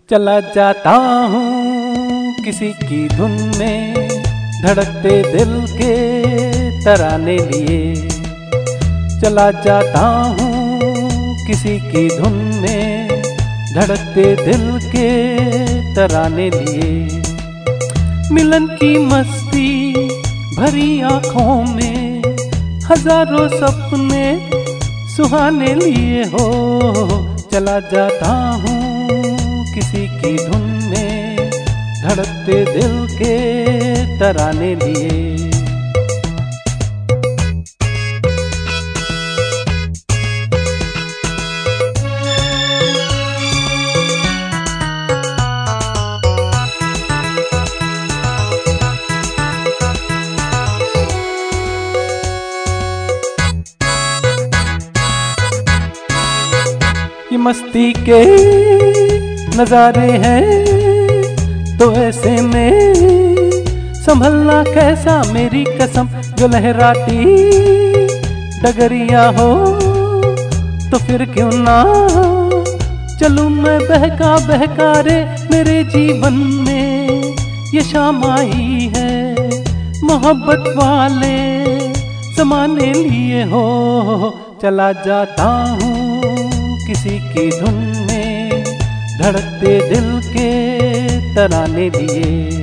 चला जाता हूँ किसी की धुन में, धड़कते दिल के तराने लिए। चला जाता हूँ किसी की धुन में, धड़कते दिल के तराने लिए। मिलन की मस्ती भरी आँखों में हजारों सपने सुहाने लिए हो। चला जाता हूँ किसी की धुन में, धड़कते दिल के तराने लिए। ये मस्ती के नजारे हैं तो ऐसे में संभलना कैसा, मेरी कसम। जो लहराती डगरिया हो तो फिर क्यों ना चलूं मैं बहका बहका रे। मेरे जीवन में ये शाम आई है, मोहब्बत वाले ज़माने लिए हो। चला जाता हूँ किसी की धुन में, धड़कते दिल के तराने लिए।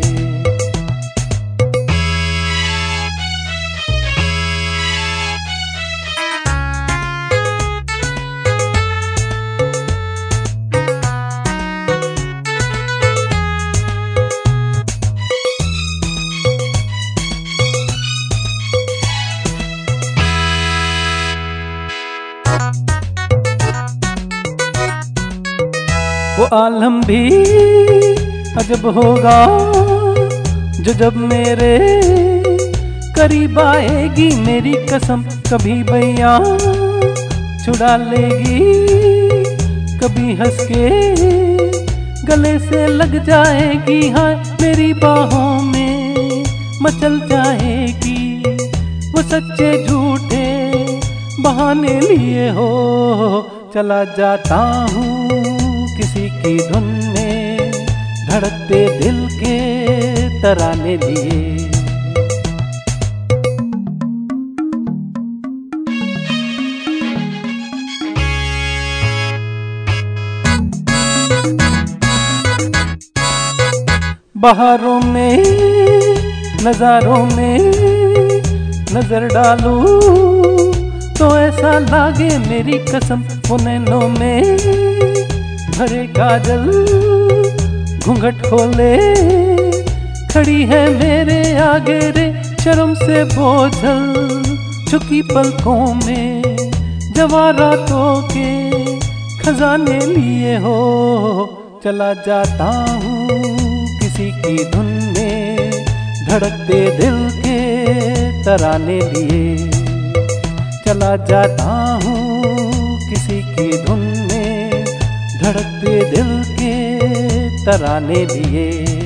वो आलम भी अजब होगा जो जब मेरे करीब आएगी, मेरी कसम। कभी बैया छुड़ा लेगी, कभी हंस के गले से लग जाएगी। हाँ, मेरी बाहों में मचल जाएगी। वो सच्चे झूठे बहाने लिए हो। चला जाता हूँ किसी की धुन में, धड़कते दिल के तराने लिए। बहारों में नजारों में नजर डालूं तो ऐसा लागे, मेरी कसम। वो नैनों में भरे काजल घूंघट खोले खड़ी है मेरे आगे रे। शर्म से बोझल झुकी पलकों में जवारातों के खजाने लिए हो। चला जाता हूँ किसी की धुन में, धड़कते दिल के तराने लिए। चला जाता हूँ किसी की धुन में, धड़कते दिल के तराने लिए।